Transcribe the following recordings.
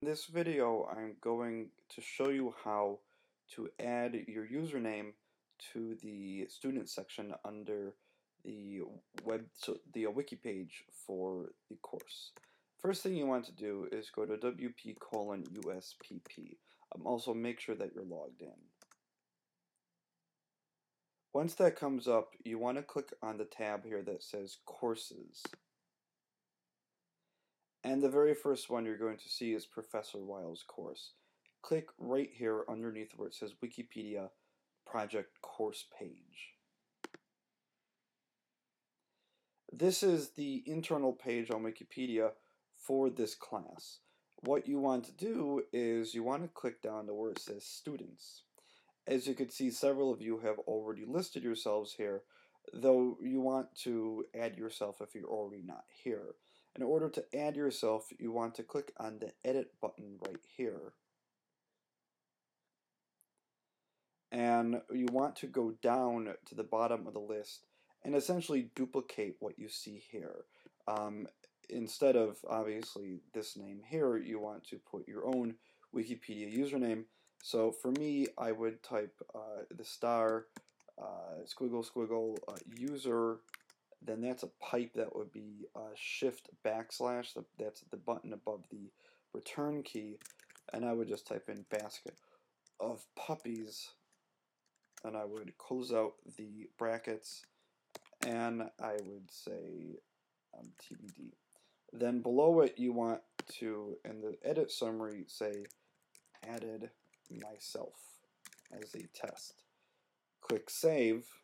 In this video, I'm going to show you how to add your username to the student section under the the wiki page for the course. First thing you want to do is go to WP:/USPP. Also make sure that you're logged in. Once that comes up, you want to click on the tab here that says Courses. And the very first one you're going to see is Professor Wiles' course. Click right here underneath where it says Wikipedia Project Course Page. This is the internal page on Wikipedia for this class. What you want to do is you want to click down to where it says Students. As you can see, several of you have already listed yourselves here, though you want to add yourself if you're already not here. In order to add yourself, you want to click on the Edit button right here. And you want to go down to the bottom of the list and essentially duplicate what you see here. Instead of, obviously, this name here, you want to put your own Wikipedia username. So for me, I would type the star, squiggle, squiggle, user, then that's a pipe. That would be shift backslash, that's the button above the return key, and I would just type in basket of puppies, and I would close out the brackets, and I would say TBD. Then below it, you want to, in the edit summary, say added myself as a test. Click save,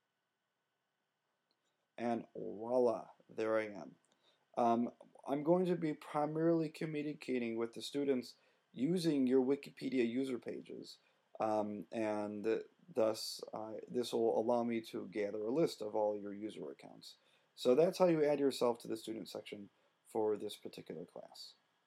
and voila, there I am. I'm going to be primarily communicating with the students using your Wikipedia user pages, and thus this will allow me to gather a list of all your user accounts. So that's how you add yourself to the student section for this particular class.